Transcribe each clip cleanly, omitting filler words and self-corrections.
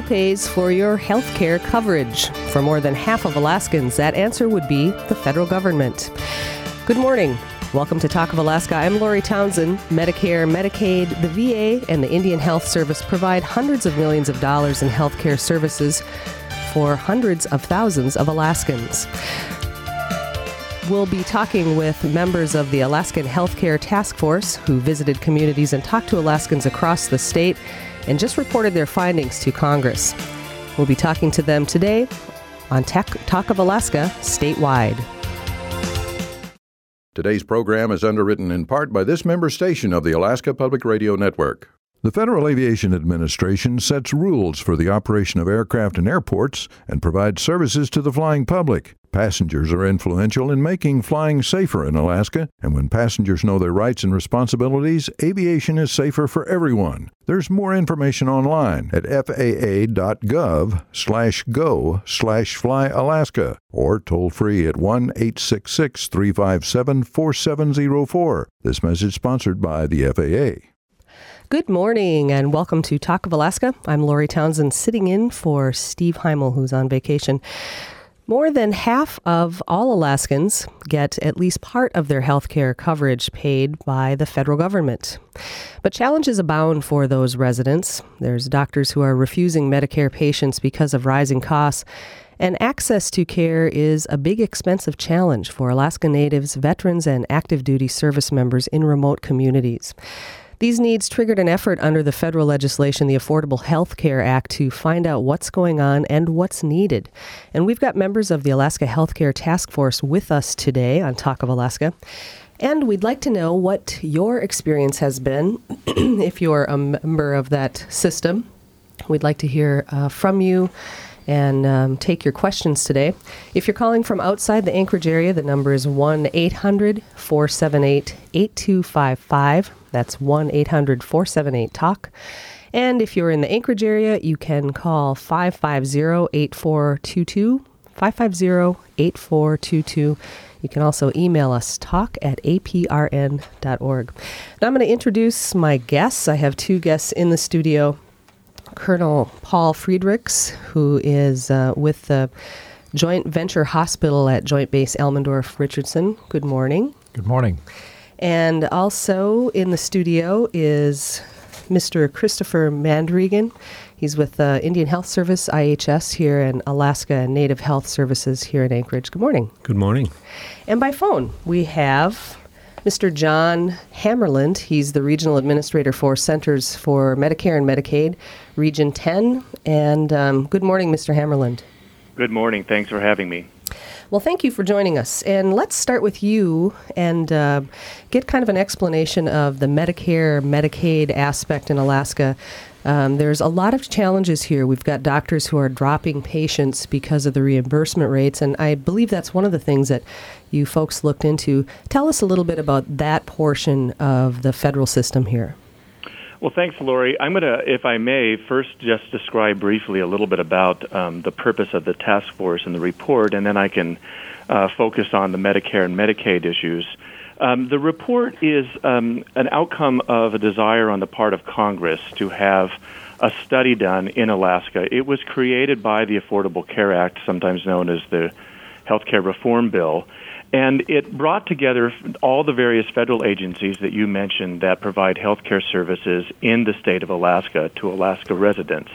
pays for your health care coverage? For more than half of Alaskans, that answer would be the federal government. Good morning. Welcome to Talk of Alaska. I'm Lori Townsend. Medicare, Medicaid, the VA, and the Indian Health Service provide hundreds of millions of dollars in health care services for hundreds of thousands of Alaskans. We'll be talking with members of the Alaskan Healthcare Task Force who visited communities and talked to Alaskans across the state and just reported their findings to Congress. We'll be talking to them today on Talk of Alaska statewide. Today's program is underwritten in part by this member station of the Alaska Public Radio Network. The Federal Aviation Administration sets rules for the operation of aircraft and airports and provides services to the flying public. Passengers are influential in making flying safer in Alaska, and when passengers know their rights and responsibilities, aviation is safer for everyone. There's more information online at faa.gov/go/flyalaska or toll free at 1-866-357-4704. This message sponsored by the FAA. Good morning and welcome to Talk of Alaska. I'm Lori Townsend, sitting in for Steve Heimel, who's on vacation. More than half of all Alaskans get at least part of their health care coverage paid by the federal government. But challenges abound for those residents. There's doctors who are refusing Medicare patients because of rising costs, and access to care is a big, expensive challenge for Alaska Natives, veterans, and active duty service members in remote communities. These needs triggered an effort under the federal legislation, the Affordable Health Care Act, to find out what's going on and what's needed. And we've got members of the Alaska Healthcare Task Force with us today on Talk of Alaska. And we'd like to know what your experience has been if you're a member of that system. We'd like to hear from you and take your questions today. If you're calling from outside the Anchorage area, the number is 1-800-478-8255. That's 1-800-478-TALK. And if you're in the Anchorage area, you can call 550-8422, 550-8422. You can also email us, talk@aprn.org. Now I'm going to introduce my guests. I have two guests in the studio. Colonel Paul Friedrichs, who is with the Joint Venture Hospital at Joint Base Elmendorf-Richardson. Good morning. Good morning. And also in the studio is Mr. Christopher Mandregan. He's with the Indian Health Service, IHS, here in Alaska, Native Health Services here in Anchorage. Good morning. Good morning. And by phone, we have Mr. John Hammerland. He's the Regional Administrator for Centers for Medicare and Medicaid, Region 10. And good morning, Mr. Hammerland. Good morning. Thanks for having me. Well, thank you for joining us. And let's start with you and get kind of an explanation of the Medicare, Medicaid aspect in Alaska. There's a lot of challenges here. We've got doctors who are dropping patients because of the reimbursement rates, and I believe that's one of the things that you folks looked into. Tell us a little bit about that portion of the federal system here. Well, thanks, Lori. I'm going to, if I may, first just describe briefly a little bit about the purpose of the task force and the report, and then I can focus on the Medicare and Medicaid issues. The report is an outcome of a desire on the part of Congress to have a study done in Alaska. It was created by the Affordable Care Act, sometimes known as the Healthcare Reform Bill, and it brought together all the various federal agencies that you mentioned that provide healthcare services in the state of Alaska to Alaska residents.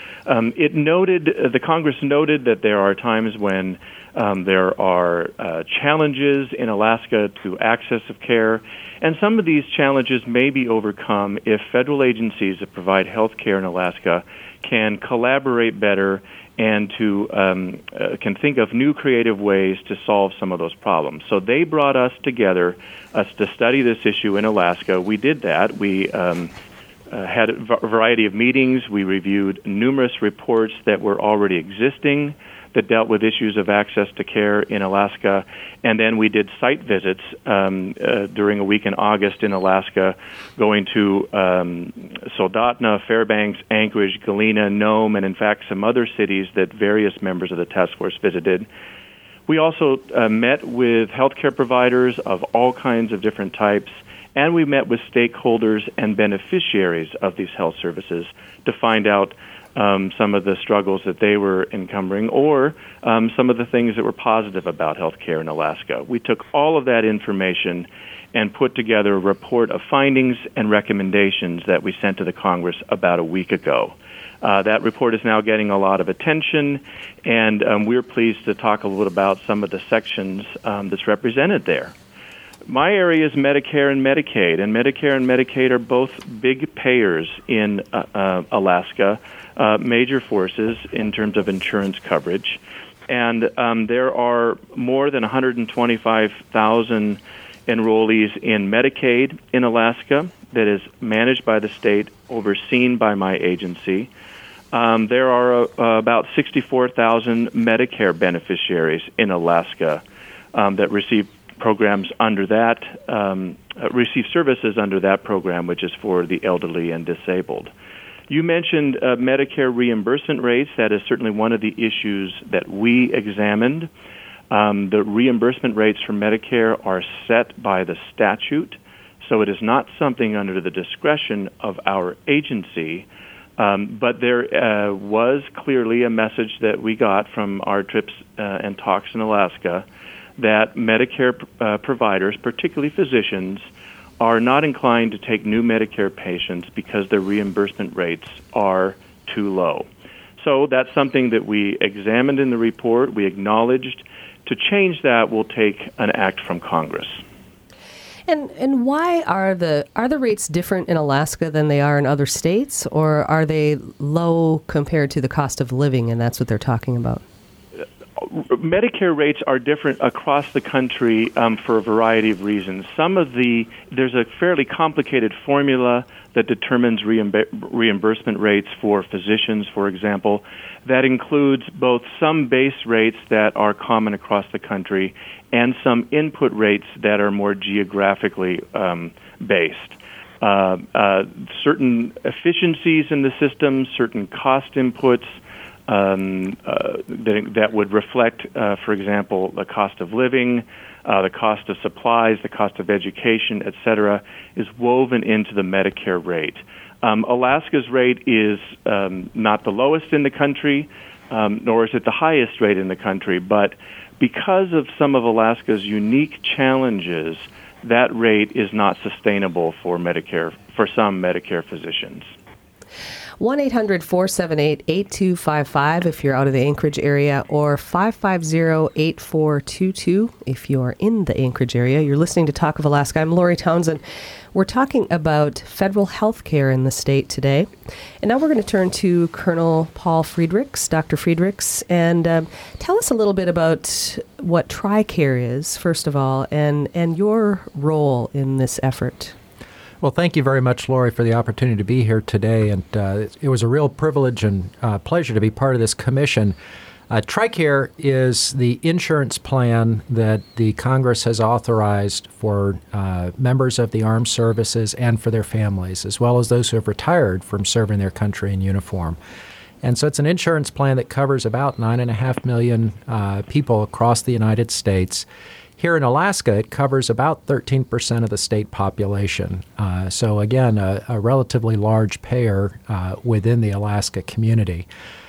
The Congress noted that there are times when there are challenges in Alaska to access of care, and some of these challenges may be overcome if federal agencies that provide health care in Alaska can collaborate better and can think of new creative ways to solve some of those problems. So they brought us together to study this issue in Alaska. We did that. We had a variety of meetings. We reviewed numerous reports that were already existing that dealt with issues of access to care in Alaska. And then we did site visits during a week in August in Alaska, going to Soldotna, Fairbanks, Anchorage, Galena, Nome, and in fact some other cities that various members of the task force visited. We also met with healthcare providers of all kinds of different types, and we met with stakeholders and beneficiaries of these health services to find out some of the struggles that they were encumbering, or some of the things that were positive about healthcare in Alaska. We took all of that information and put together a report of findings and recommendations that we sent to the Congress about a week ago. That report is now getting a lot of attention, and we're pleased to talk a little bit about some of the sections that's represented there. My area is Medicare and Medicaid, and Medicare and Medicaid are both big payers in Alaska, major forces in terms of insurance coverage. And there are more than 125,000 enrollees in Medicaid in Alaska that is managed by the state, overseen by my agency. There are about 64,000 Medicare beneficiaries in Alaska that receive programs under that, receive services under that program, which is for the elderly and disabled. You mentioned Medicare reimbursement rates. That is certainly one of the issues that we examined. The reimbursement rates for Medicare are set by the statute, so it is not something under the discretion of our agency. But there was clearly a message that we got from our trips and talks in Alaska that Medicare providers, particularly physicians, are not inclined to take new Medicare patients because their reimbursement rates are too low. So that's something that we examined in the report. We acknowledged. To change that will take an act from Congress. And why are the rates different in Alaska than they are in other states, or are they low compared to the cost of living, and that's what they're talking about? Medicare rates are different across the country for a variety of reasons. There's a fairly complicated formula that determines reimbursement rates for physicians, for example, that includes both some base rates that are common across the country and some input rates that are more geographically based. Certain efficiencies in the system, certain cost inputs, that would reflect, for example, the cost of living, the cost of supplies, the cost of education, et cetera, is woven into the Medicare rate. Alaska's rate is not the lowest in the country, nor is it the highest rate in the country, but because of some of Alaska's unique challenges, that rate is not sustainable for Medicare, for some Medicare physicians. 1-800-478-8255 if you're out of the Anchorage area, or 550-8422 if you're in the Anchorage area. You're listening to Talk of Alaska. I'm Lori Townsend. We're talking about federal health care in the state today. And now we're going to turn to Colonel Paul Friedrichs, Dr. Friedrichs, and tell us a little bit about what TRICARE is, first of all, and your role in this effort. Well, thank you very much, Lori, for the opportunity to be here today. And it was a real privilege and pleasure to be part of this commission. TRICARE is the insurance plan that the Congress has authorized for members of the armed services and for their families, as well as those who have retired from serving their country in uniform. And so it's an insurance plan that covers about 9.5 million people across the United States. Here in Alaska, it covers about 13% of the state population. So again, a relatively large payer within the Alaska community.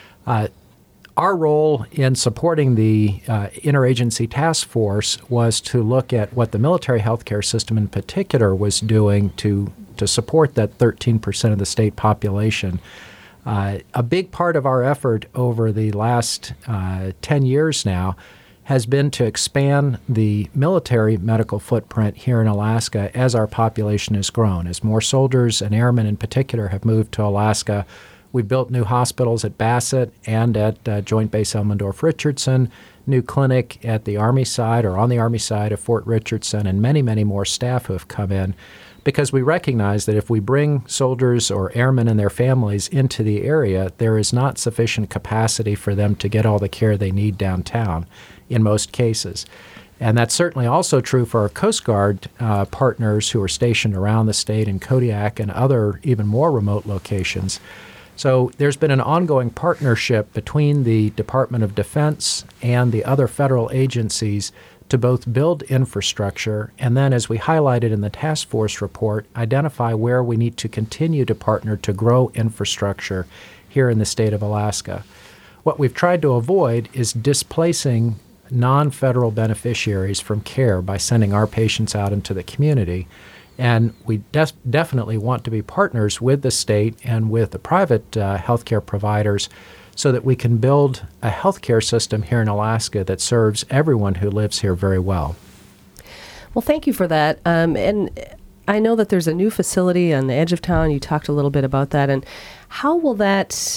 Our role in supporting the interagency task force was to look at what the military healthcare system in particular was doing to support that 13% of the state population. A big part of our effort over the last 10 years now has been to expand the military medical footprint here in Alaska as our population has grown. As more soldiers and airmen in particular have moved to Alaska, we've built new hospitals at Bassett and at Joint Base Elmendorf-Richardson, new clinic at the Army side or on the Army side of Fort Richardson, and many, many more staff who have come in, because we recognize that if we bring soldiers or airmen and their families into the area, there is not sufficient capacity for them to get all the care they need downtown in most cases. And that's certainly also true for our Coast Guard partners who are stationed around the state in Kodiak and other even more remote locations. So there's been an ongoing partnership between the Department of Defense and the other federal agencies to both build infrastructure and then, as we highlighted in the task force report, identify where we need to continue to partner to grow infrastructure here in the state of Alaska. What we've tried to avoid is displacing non-federal beneficiaries from care by sending our patients out into the community. And we definitely want to be partners with the state and with the private healthcare providers so that we can build a healthcare system here in Alaska that serves everyone who lives here very well. Well, thank you for that. And I know that there's a new facility on the edge of town. You talked a little bit about that. And how will that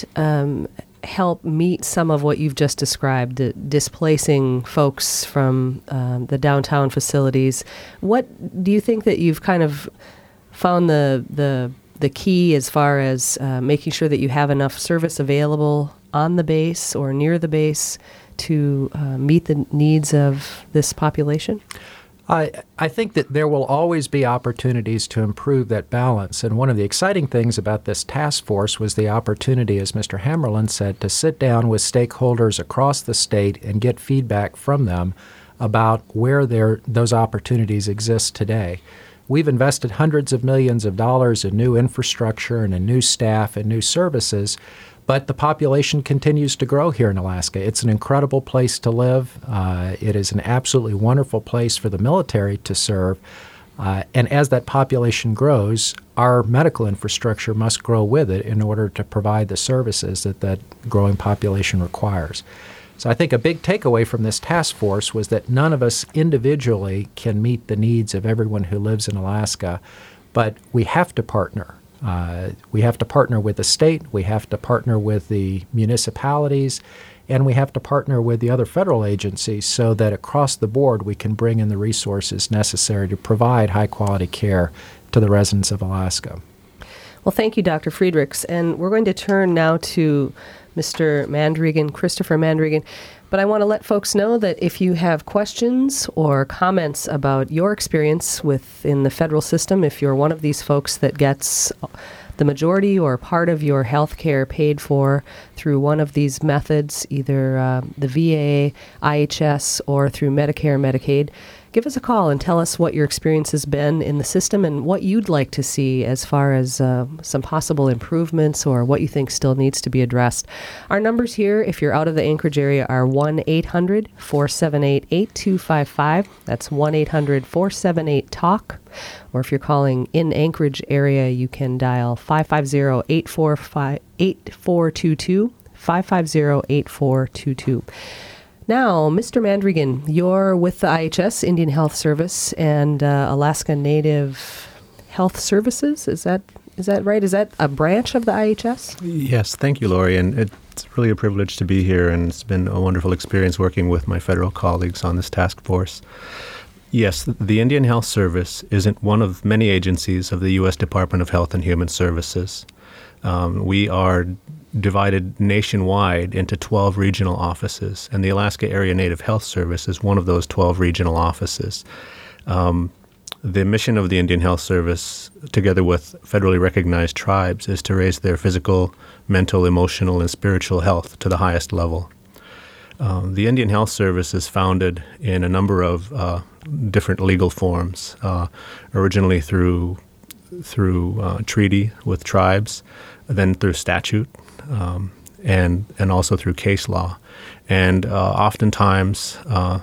help meet some of what you've just described, the displacing folks from the downtown facilities? What do you think that you've kind of found the key as far as making sure that you have enough service available on the base or near the base to meet the needs of this population? I think that there will always be opportunities to improve that balance. And one of the exciting things about this task force was the opportunity, as Mr. Hammerlin said, to sit down with stakeholders across the state and get feedback from them about where those opportunities exist today. We've invested hundreds of millions of dollars in new infrastructure and in new staff and new services, but the population continues to grow here in Alaska. It's an incredible place to live. It is an absolutely wonderful place for the military to serve. And as that population grows, our medical infrastructure must grow with it in order to provide the services that growing population requires. So I think a big takeaway from this task force was that none of us individually can meet the needs of everyone who lives in Alaska, but we have to partner. We have to partner with the state, we have to partner with the municipalities, and we have to partner with the other federal agencies so that across the board we can bring in the resources necessary to provide high-quality care to the residents of Alaska. Well, thank you, Dr. Friedrichs. And we're going to turn now to Mr. Mandregan, Christopher Mandregan. But I want to let folks know that if you have questions or comments about your experience within the federal system, if you're one of these folks that gets the majority or part of your health care paid for through one of these methods, either the VA, IHS, or through Medicare, Medicaid, give us a call and tell us what your experience has been in the system and what you'd like to see as far as some possible improvements or what you think still needs to be addressed. Our numbers here, if you're out of the Anchorage area, are 1-800-478-8255. That's 1-800-478-TALK. Or if you're calling in Anchorage area, you can dial 550-8422, 550-8422. Now, Mr. Mandregan, you're with the IHS, Indian Health Service, and Alaska Native Health Services. Is that right? Is that a branch of the IHS? Yes, thank you, Lori. And it's really a privilege to be here, and it's been a wonderful experience working with my federal colleagues on this task force. Yes, the Indian Health Service isn't one of many agencies of the U.S. Department of Health and Human Services. We are divided nationwide into 12 regional offices, and the Alaska Area Native Health Service is one of those 12 regional offices. The mission of the Indian Health Service, together with federally recognized tribes, is to raise their physical, mental, emotional, and spiritual health to the highest level. The Indian Health Service is founded in a number of different legal forms, originally through treaty with tribes, then through statute, and also through case law. And oftentimes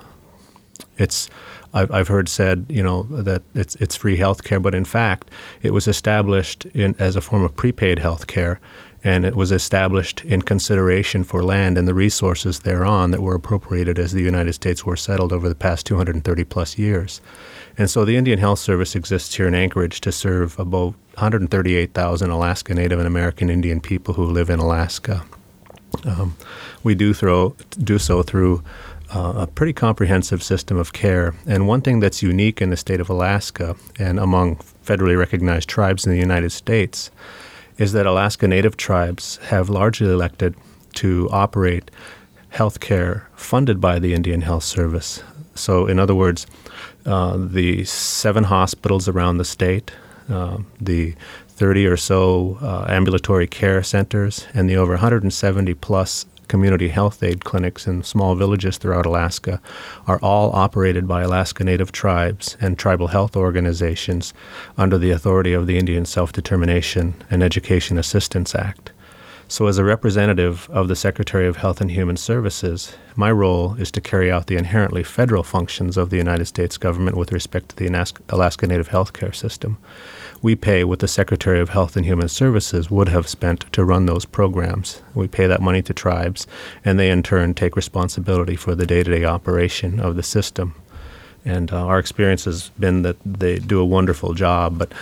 I've heard said, that it's free health care, but in fact it was established as a form of prepaid health care, and it was established in consideration for land and the resources thereon that were appropriated as the United States were settled over the past 230 plus years. And so the Indian Health Service exists here in Anchorage to serve about 138,000 Alaska Native and American Indian people who live in Alaska. We do so through a pretty comprehensive system of care. And one thing that's unique in the state of Alaska and among federally recognized tribes in the United States is that Alaska Native tribes have largely elected to operate health care funded by the Indian Health Service. So in other words, the 7 hospitals around the state, the 30 or so ambulatory care centers, and the over 170 plus community health aid clinics in small villages throughout Alaska are all operated by Alaska Native tribes and tribal health organizations under the authority of the Indian Self-Determination and Education Assistance Act. So as a representative of the Secretary of Health and Human Services, my role is to carry out the inherently federal functions of the United States government with respect to the Alaska Native healthcare system. We pay what the Secretary of Health and Human Services would have spent to run those programs. We pay that money to tribes, and they in turn take responsibility for the day-to-day operation of the system. And our experience has been that they do a wonderful job. But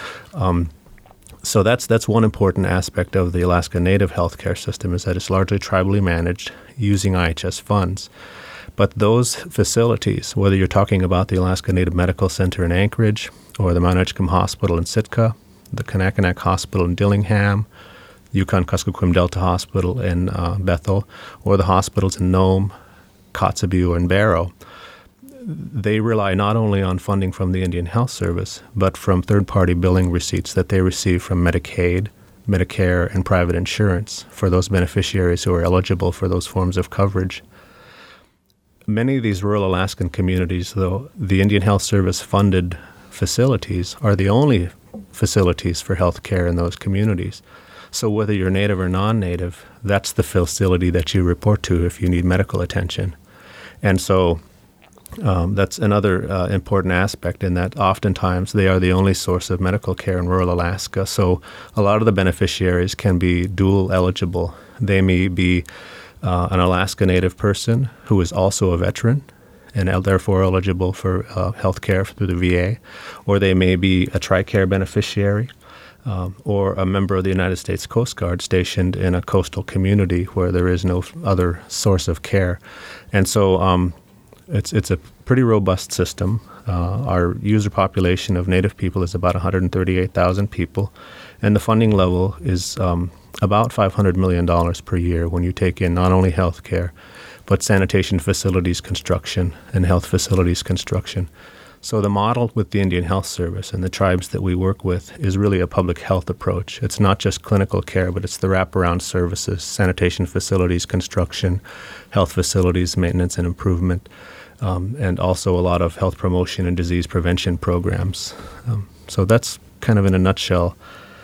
so that's one important aspect of the Alaska Native healthcare system, is that it's largely tribally managed using IHS funds. But those facilities, whether you're talking about the Alaska Native Medical Center in Anchorage, or the Mount Edgecombe Hospital in Sitka, the Kanakanak Hospital in Dillingham, Yukon-Kuskokwim Delta Hospital in Bethel, or the hospitals in Nome, Kotzebue, and Barrow, they rely not only on funding from the Indian Health Service, but from third-party billing receipts that they receive from Medicaid, Medicare, and private insurance for those beneficiaries who are eligible for those forms of coverage. Many of these rural Alaskan communities, though, the Indian Health Service funded facilities are the only facilities for health care in those communities. So whether you're Native or non-Native, that's the facility that you report to if you need medical attention. And so that's another important aspect, in that oftentimes they are the only source of medical care in rural Alaska. So a lot of the beneficiaries can be dual eligible. They may be an Alaska Native person who is also a veteran and therefore eligible for health care through the VA, or they may be a TRICARE beneficiary, or a member of the United States Coast Guard stationed in a coastal community where there is no other source of care. And so it's a pretty robust system. Our user population of Native people is about 138,000 people, and the funding level is about $500 million per year when you take in not only health care, but sanitation facilities construction and health facilities construction. So the model with the Indian Health Service and the tribes that we work with is really a public health approach. It's not just clinical care, but it's the wraparound services, sanitation facilities construction, health facilities maintenance and improvement, and also a lot of health promotion and disease prevention programs. So that's kind of in a nutshell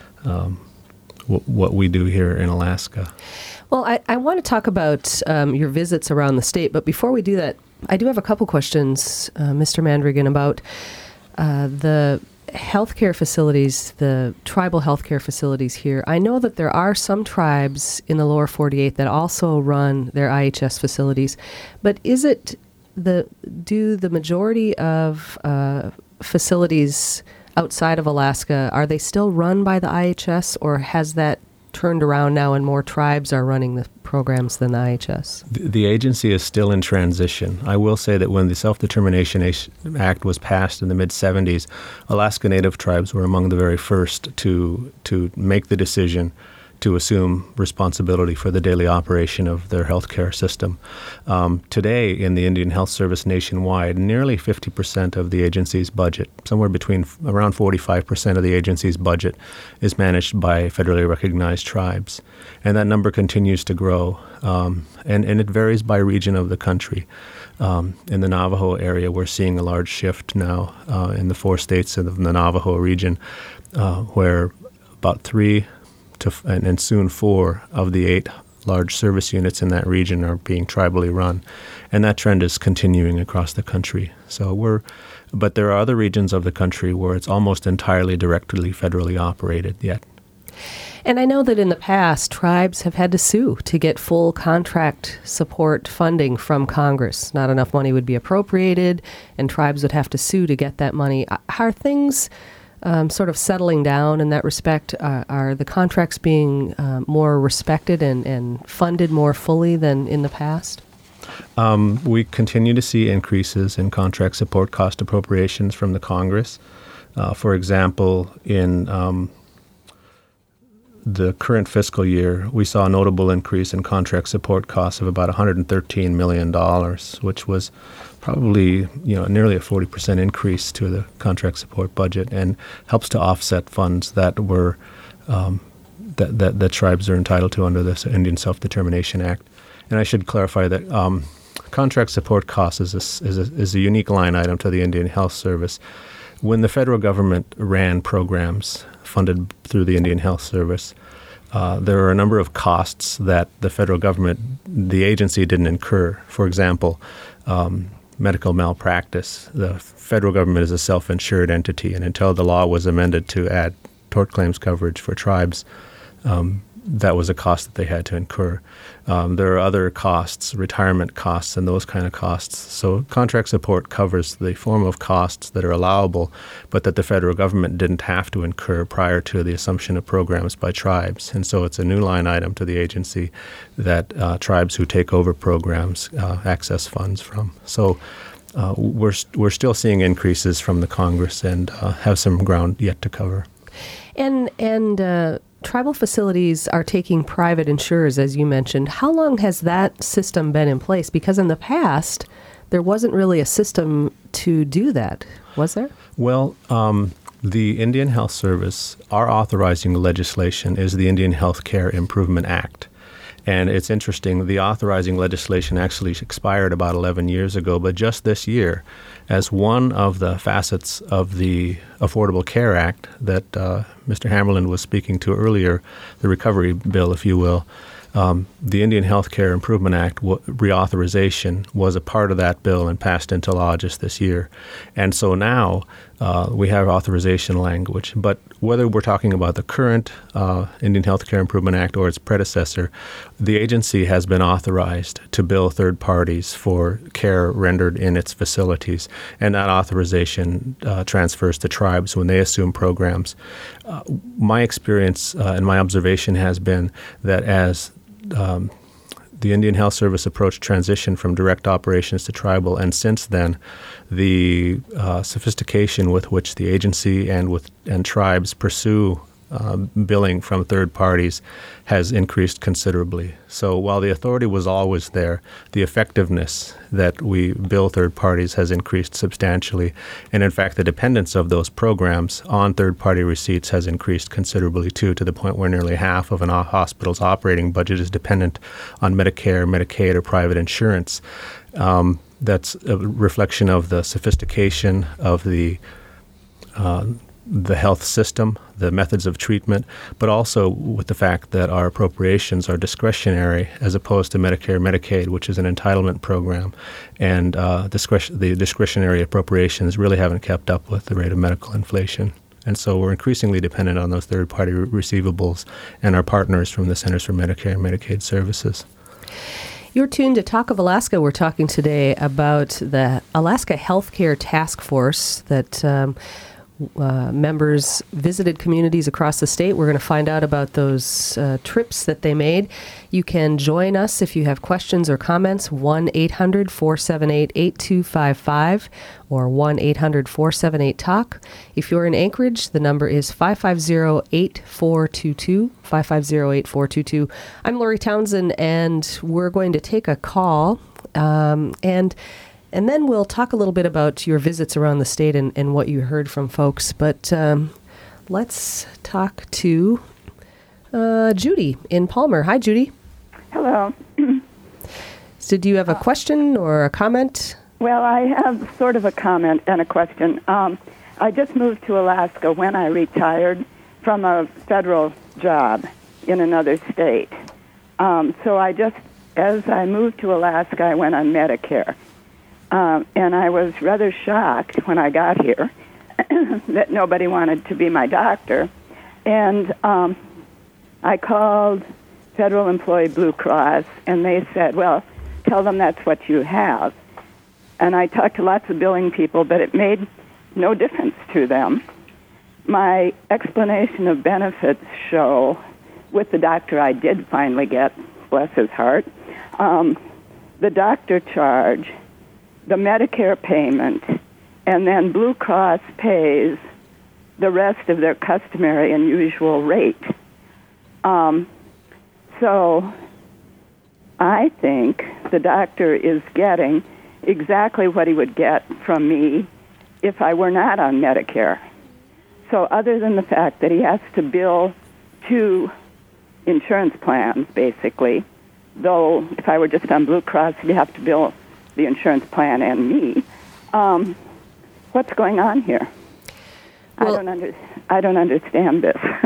what we do here in Alaska. Well, I want to talk about your visits around the state, but before we do that, I do have a couple questions, Mr. Mandrigan, about the healthcare facilities, the tribal healthcare facilities here. I know that there are some tribes in the lower 48 that also run their IHS facilities, but do the majority of facilities outside of Alaska, are they still run by the IHS, or has that turned around now and more tribes are running the programs than the IHS? The agency is still in transition. I will say that when the Self-Determination Act was passed in the mid-'70s, Alaska Native tribes were among the very first to make the decision to assume responsibility for the daily operation of their healthcare system. Today, in the Indian Health Service nationwide, nearly 50% of the agency's budget, somewhere between around 45% of the agency's budget, is managed by federally recognized tribes. And that number continues to grow, and it varies by region of the country. In the Navajo area, we're seeing a large shift now in the 4 states of the Navajo region, where about 3 and soon 4 of the 8 large service units in that region are being tribally run, and that trend is continuing across the country. But there are other regions of the country where it's almost entirely directly federally operated yet. And I know that in the past, tribes have had to sue to get full contract support funding from Congress. Not enough money would be appropriated, and tribes would have to sue to get that money. Are things sort of settling down in that respect? Are the contracts being more respected and funded more fully than in the past? We continue to see increases in contract support cost appropriations from the Congress. For example, in the current fiscal year, we saw a notable increase in contract support costs of about $113 million, which was probably nearly a 40% increase to the contract support budget, and helps to offset funds that were that tribes are entitled to under the Indian Self-Determination Act. And I should clarify that contract support costs is a unique line item to the Indian Health Service. When the federal government ran programs funded through the Indian Health Service, there are a number of costs that the federal government, the agency, didn't incur. For example, medical malpractice. The federal government is a self-insured entity, and until the law was amended to add tort claims coverage for tribes, that was a cost that they had to incur. There are other costs, retirement costs, and those kind of costs. So contract support covers the form of costs that are allowable, but that the federal government didn't have to incur prior to the assumption of programs by tribes. And so it's a new line item to the agency that tribes who take over programs access funds from. So we're still seeing increases from the Congress and have some ground yet to cover. And tribal facilities are taking private insurers, as you mentioned. How long has that system been in place? Because in the past, there wasn't really a system to do that, was there? Well, the Indian Health Service, our authorizing legislation is the Indian Health Care Improvement Act. And it's interesting, the authorizing legislation actually expired about 11 years ago, but just this year, as one of the facets of the Affordable Care Act that Mr. Hammerland was speaking to earlier, the recovery bill, if you will, the Indian Health Care Improvement Act reauthorization was a part of that bill and passed into law just this year. And so now we have authorization language. But whether we're talking about the current Indian Health Care Improvement Act or its predecessor, the agency has been authorized to bill third parties for care rendered in its facilities. And that authorization transfers to tribes when they assume programs. My experience and my observation has been that as the Indian Health Service approach transition from direct operations to tribal, and since then, the sophistication with which the agency and tribes pursue billing from third parties has increased considerably. So while the authority was always there, the effectiveness that we bill third parties has increased substantially. And in fact, the dependence of those programs on third-party receipts has increased considerably too, to the point where nearly half of a hospital's operating budget is dependent on Medicare, Medicaid, or private insurance. That's a reflection of the sophistication of the health system, the methods of treatment, but also with the fact that our appropriations are discretionary as opposed to Medicare, Medicaid, which is an entitlement program. And the discretionary appropriations really haven't kept up with the rate of medical inflation. And so we're increasingly dependent on those third-party receivables and our partners from the Centers for Medicare and Medicaid Services. You're tuned to Talk of Alaska. We're talking today about the Alaska Healthcare Task Force that members visited communities across the state. We're going to find out about those trips that they made. You can join us if you have questions or comments, 1-800-478-8255 or 1-800-478-TALK. If you're in Anchorage, the number is 550-8422, 550-8422. I'm Lori Townsend, and we're going to take a call, and then we'll talk a little bit about your visits around the state and what you heard from folks. But let's talk to Judy in Palmer. Hi, Judy. Hello. So do you have a question or a comment? Well, I have sort of a comment and a question. I just moved to Alaska when I retired from a federal job in another state. So as I moved to Alaska, I went on Medicare. And I was rather shocked when I got here that nobody wanted to be my doctor. And I called Federal Employee Blue Cross, and they said, well, tell them that's what you have. And I talked to lots of billing people, but it made no difference to them. My explanation of benefits show, with the doctor I did finally get, bless his heart, the doctor charge, the Medicare payment, and then Blue Cross pays the rest of their customary and usual rate. So I think the doctor is getting exactly what he would get from me if I were not on Medicare. So other than the fact that he has to bill two insurance plans, basically, though if I were just on Blue Cross, he'd have to bill the insurance plan and me. What's going on here? Well, I don't understand this.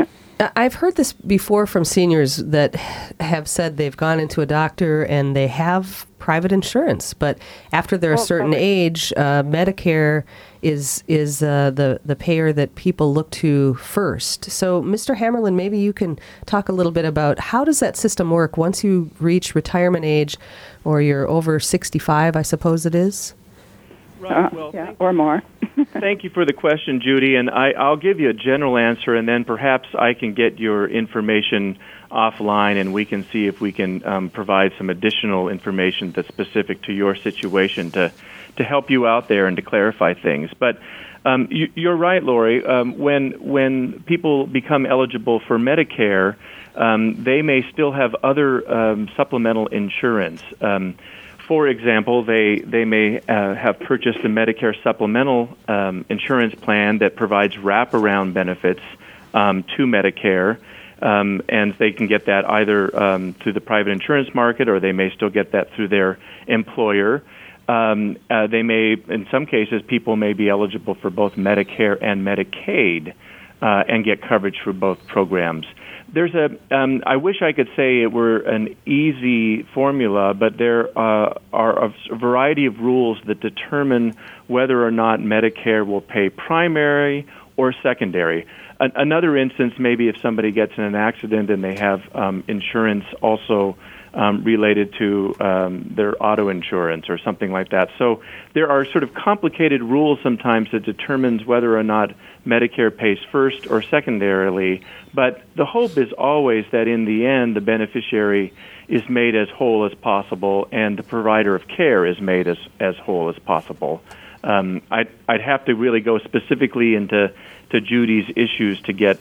I've heard this before from seniors that have said they've gone into a doctor and they have private insurance, but after they're a certain age, Medicare is the payer that people look to first. So, Mr. Hammerlin, maybe you can talk a little bit about how does that system work once you reach retirement age, or you're over 65, I suppose it is? Right. Well, or more. Thank you for the question, Judy, and I'll give you a general answer, and then perhaps I can get your information offline, and we can see if we can provide some additional information that's specific to your situation to help you out there and to clarify things. But you're right, Lori. When people become eligible for Medicare, they may still have other supplemental insurance. For example, they may have purchased a Medicare supplemental insurance plan that provides wraparound benefits to Medicare, and they can get that either through the private insurance market, or they may still get that through their employer. They may, in some cases, people may be eligible for both Medicare and Medicaid and get coverage for both programs. There's I wish I could say it were an easy formula, but there are a variety of rules that determine whether or not Medicare will pay primary or secondary. Another instance, maybe if somebody gets in an accident and they have insurance also related to their auto insurance or something like that. So there are sort of complicated rules sometimes that determines whether or not Medicare pays first or secondarily, but the hope is always that in the end the beneficiary is made as whole as possible and the provider of care is made as whole as possible. I'd have to really go specifically into Judy's issues to get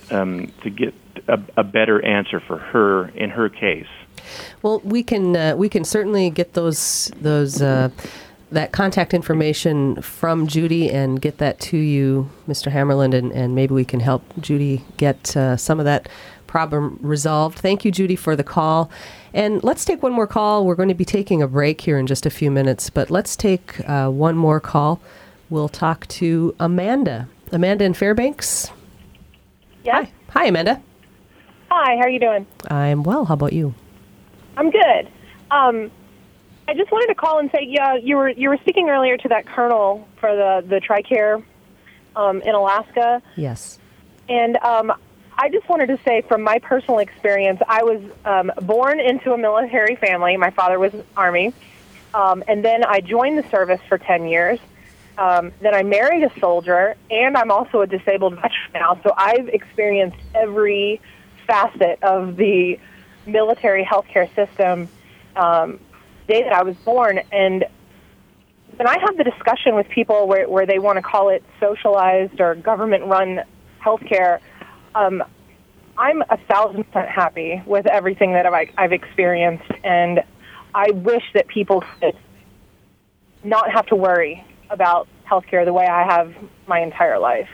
a better answer for her in her case. Well, we can certainly get those that contact information from Judy and get that to you, Mr. Hammerlin, and maybe we can help Judy get some of that problem resolved. Thank you, Judy, for the call. And let's take one more call. We're going to be taking a break here in just a few minutes, but let's take one more call. We'll talk to Amanda. Amanda in Fairbanks? Yes. Hi, Amanda. Hi, how are you doing? I'm well. How about you? I'm good. I just wanted to call and say, yeah, you were speaking earlier to that colonel for the TRICARE in Alaska. Yes. And I just wanted to say, from my personal experience, I was born into a military family. My father was Army. And then I joined the service for 10 years. Then I married a soldier, and I'm also a disabled veteran now. So I've experienced every facet of the military healthcare system day that I was born. And when I have the discussion with people where they want to call it socialized or government-run healthcare, I'm 1,000% happy with everything that I've experienced, and I wish that people could not have to worry about healthcare the way I have my entire life.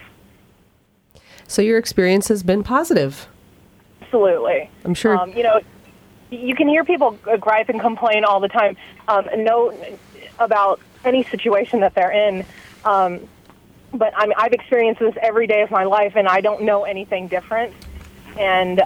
So your experience has been positive. Absolutely. I'm sure. You can hear people gripe and complain all the time, about any situation that they're in. But I've experienced this every day of my life, and I don't know anything different. And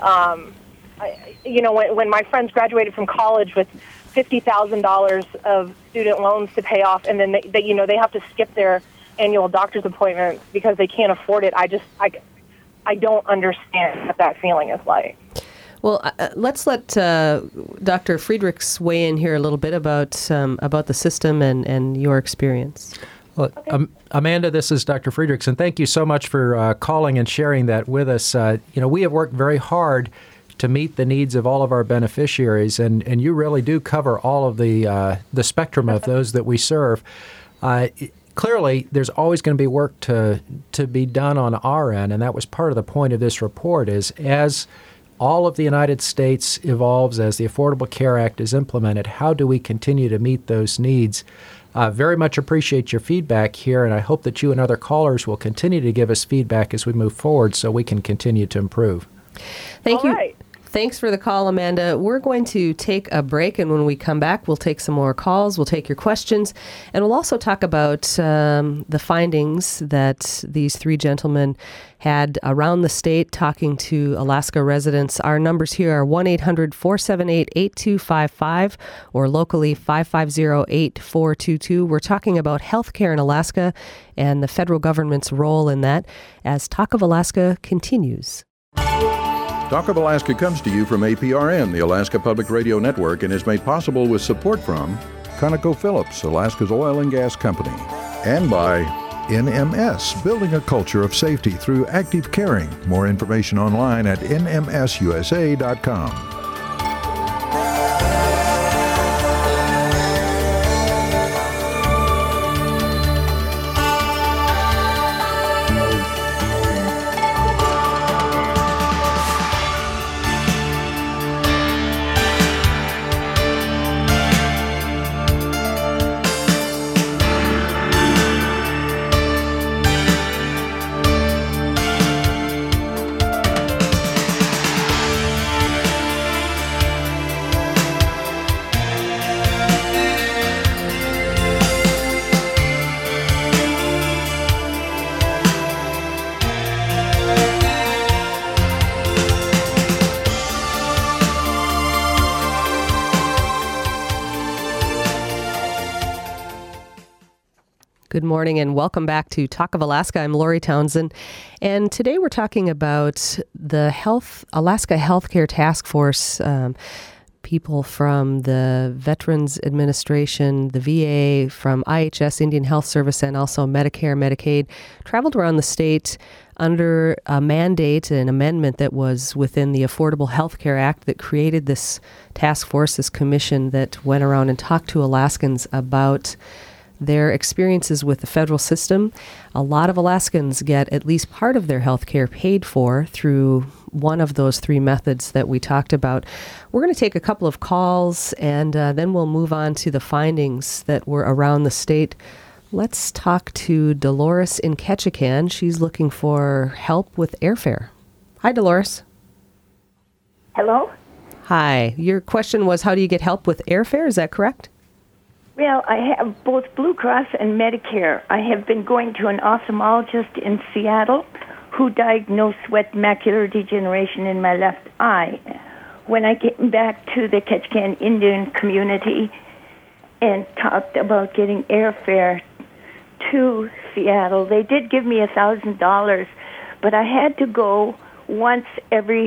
when my friends graduated from college with $50,000 of student loans to pay off, and then they have to skip their annual doctor's appointments because they can't afford it, I don't understand what that feeling is like. Well, let's let Dr. Friedrichs weigh in here a little bit about the system and your experience. Well, Amanda, this is Dr. Friedrichs, and thank you so much for calling and sharing that with us. We have worked very hard to meet the needs of all of our beneficiaries, and you really do cover all of the spectrum of those that we serve. Clearly, there's always going to be work to be done on our end, and that was part of the point of this report, is as all of the United States evolves, as the Affordable Care Act is implemented, how do we continue to meet those needs? Very much appreciate your feedback here, and I hope that you and other callers will continue to give us feedback as we move forward so we can continue to improve. Thank you. Right. Thanks for the call, Amanda. We're going to take a break, and when we come back, we'll take some more calls, we'll take your questions, and we'll also talk about the findings that these three gentlemen had around the state talking to Alaska residents. Our numbers here are 1-800-478-8255 or locally 550-8422. We're talking about healthcare in Alaska and the federal government's role in that as Talk of Alaska continues. Talk of Alaska comes to you from APRN, the Alaska Public Radio Network, and is made possible with support from ConocoPhillips, Alaska's oil and gas company, and by NMS, building a culture of safety through active caring. More information online at nmsusa.com. Good morning and welcome back to Talk of Alaska. I'm Lori Townsend, and today we're talking about the Alaska Healthcare Task Force. People from the Veterans Administration, the VA, from IHS, Indian Health Service, and also Medicare, Medicaid, traveled around the state under a mandate, an amendment that was within the Affordable Health Care Act that created this task force, this commission that went around and talked to Alaskans about their experiences with the federal system. A lot of Alaskans get at least part of their health care paid for through one of those three methods that we talked about. We're going to take a couple of calls, and then we'll move on to the findings that were around the state. Let's talk to Dolores in Ketchikan. She's looking for help with airfare. Hi, Dolores. Hello? Hi. Your question was, how do you get help with airfare? Is that correct? Well, I have both Blue Cross and Medicare. I have been going to an ophthalmologist in Seattle who diagnosed wet macular degeneration in my left eye. When I came back to the Ketchikan Indian community and talked about getting airfare to Seattle, they did give me $1,000, but I had to go once every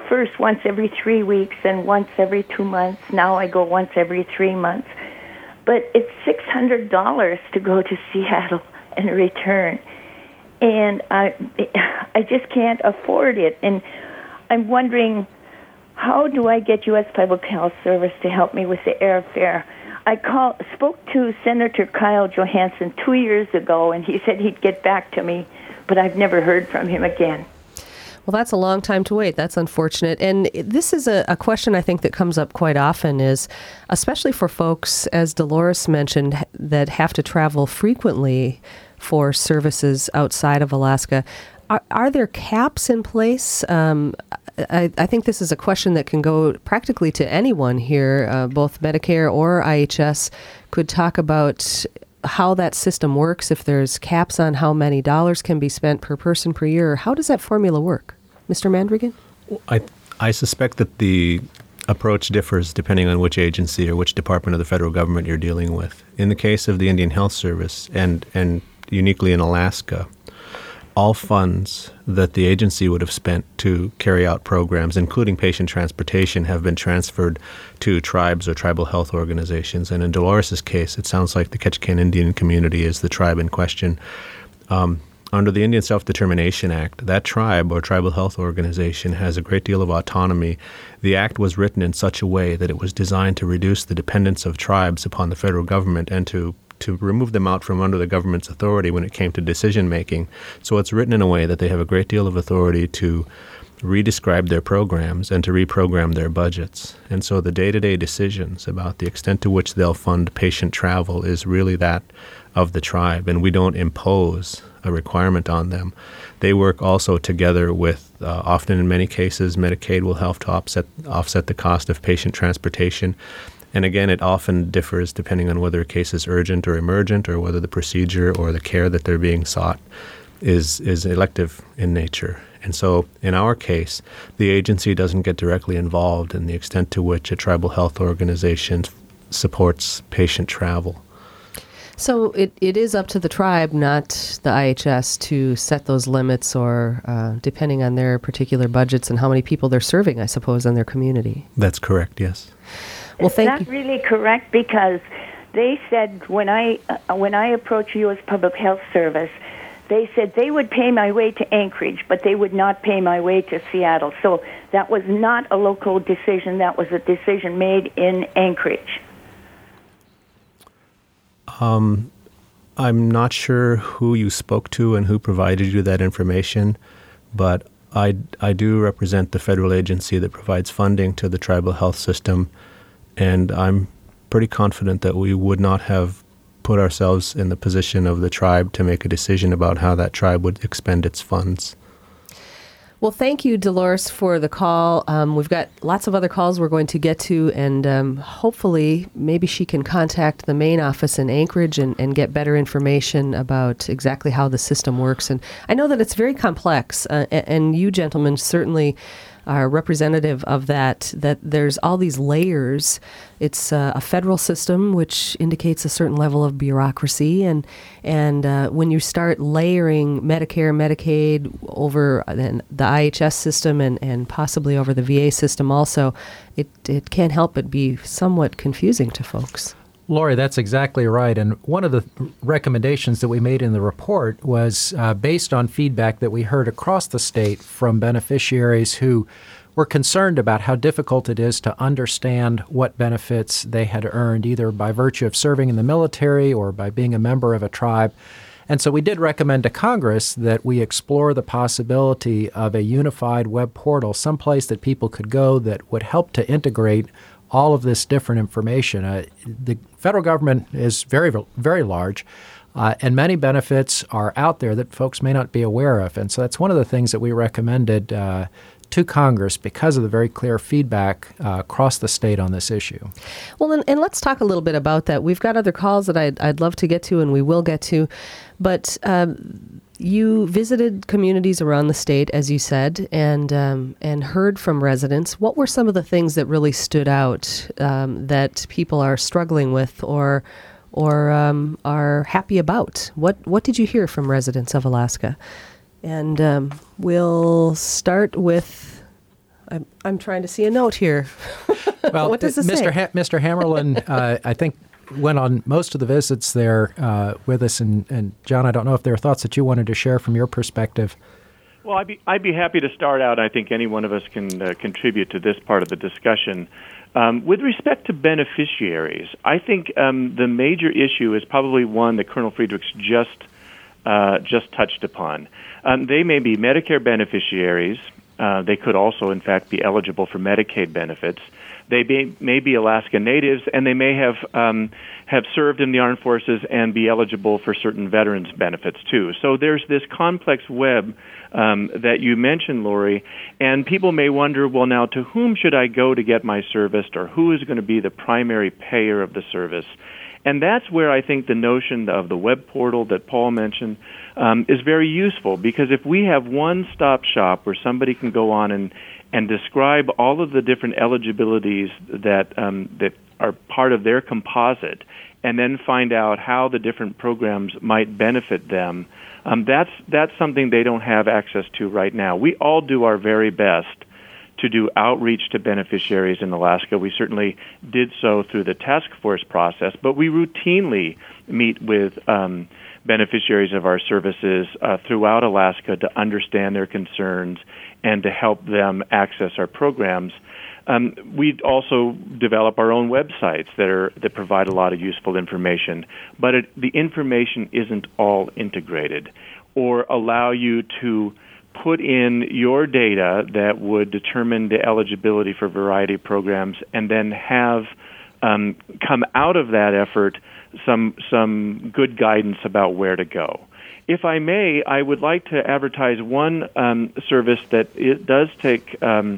3 weeks and once every 2 months. Now I go once every 3 months. But it's $600 to go to Seattle and return. And I just can't afford it. And I'm wondering, how do I get U.S. Public Health Service to help me with the airfare? I spoke to Senator Kyle Johansson 2 years ago, and he said he'd get back to me, but I've never heard from him again. Well, that's a long time to wait. That's unfortunate. And this is a question I think that comes up quite often is, especially for folks, as Dolores mentioned, that have to travel frequently for services outside of Alaska. Are there caps in place? I think this is a question that can go practically to anyone here. Both Medicare or IHS could talk about how that system works, if there's caps on how many dollars can be spent per person per year. How does that formula work? Mr. Mandrigan? I suspect that the approach differs depending on which agency or which department of the federal government you're dealing with. In the case of the Indian Health Service and uniquely in Alaska, all funds that the agency would have spent to carry out programs, including patient transportation, have been transferred to tribes or tribal health organizations. And in Dolores' case, it sounds like the Ketchikan Indian community is the tribe in question. Under the Indian Self-Determination Act, that tribe or tribal health organization has a great deal of autonomy. The act was written in such a way that it was designed to reduce the dependence of tribes upon the federal government and to remove them out from under the government's authority when it came to decision-making. So it's written in a way that they have a great deal of authority to redescribe their programs and to reprogram their budgets. And so the day-to-day decisions about the extent to which they'll fund patient travel is really that of the tribe, and we don't impose a requirement on them. They work also together with, often in many cases, Medicaid will help to offset the cost of patient transportation. And again, it often differs depending on whether a case is urgent or emergent, or whether the procedure or the care that they're being sought is elective in nature. And so in our case, the agency doesn't get directly involved in the extent to which a tribal health organization supports patient travel. So it is up to the tribe, not the IHS, to set those limits, or depending on their particular budgets and how many people they're serving, I suppose, in their community. That's correct, yes. Well, thank you. That's really correct, because they said when I approached U.S. Public Health Service, they said they would pay my way to Anchorage, but they would not pay my way to Seattle. So that was not a local decision. That was a decision made in Anchorage. I'm not sure who you spoke to and who provided you that information, but I do represent the federal agency that provides funding to the tribal health system, and I'm pretty confident that we would not have put ourselves in the position of the tribe to make a decision about how that tribe would expend its funds. Well, thank you, Dolores, for the call. We've got lots of other calls we're going to get to, and hopefully maybe she can contact the main office in Anchorage and get better information about exactly how the system works. And I know that it's very complex, and you gentlemen certainly are representative of that there's all these layers. It's a federal system, which indicates a certain level of bureaucracy, and when you start layering Medicare, Medicaid over the IHS system and possibly over the VA system also, it can't help but be somewhat confusing to folks. Lori, that's exactly right. And one of the recommendations that we made in the report was based on feedback that we heard across the state from beneficiaries who were concerned about how difficult it is to understand what benefits they had earned, either by virtue of serving in the military or by being a member of a tribe. And so we did recommend to Congress that we explore the possibility of a unified web portal, someplace that people could go that would help to integrate all of this different information. The federal government is very, very large, and many benefits are out there that folks may not be aware of. And so that's one of the things that we recommended to Congress because of the very clear feedback across the state on this issue. Well, and let's talk a little bit about that. We've got other calls that I'd love to get to, and we will get to, but you visited communities around the state, as you said, and heard from residents. What were some of the things that really stood out that people are struggling with or are happy about? What did you hear from residents of Alaska? And we'll start with. I'm trying to see a note here. Well, what does it say? Mr. Hammerlin, I think, went on most of the visits there with us. And John, I don't know if there are thoughts that you wanted to share from your perspective. Well, I'd be happy to start out. I think any one of us can contribute to this part of the discussion. With respect to beneficiaries, I think the major issue is probably one that Colonel Friedrichs just touched upon. They may be Medicare beneficiaries. They could also, in fact, be eligible for Medicaid benefits. They may be Alaska Natives, and they may have served in the armed forces and be eligible for certain veterans benefits too. So there's this complex web that you mentioned, Lori, and people may wonder, well, now to whom should I go to get my service, or who is going to be the primary payer of the service? And that's where I think the notion of the web portal that Paul mentioned is very useful, because if we have one-stop shop where somebody can go on and describe all of the different eligibilities that are part of their composite, and then find out how the different programs might benefit them, that's something they don't have access to right now. We all do our very best to do outreach to beneficiaries in Alaska. We certainly did so through the task force process, but we routinely meet with beneficiaries of our services throughout Alaska to understand their concerns and to help them access our programs. We also develop our own websites that provide a lot of useful information, but the information isn't all integrated or allow you to put in your data that would determine the eligibility for a variety of programs and then have come out of that effort some good guidance about where to go. If I may, I would like to advertise one service that it does take a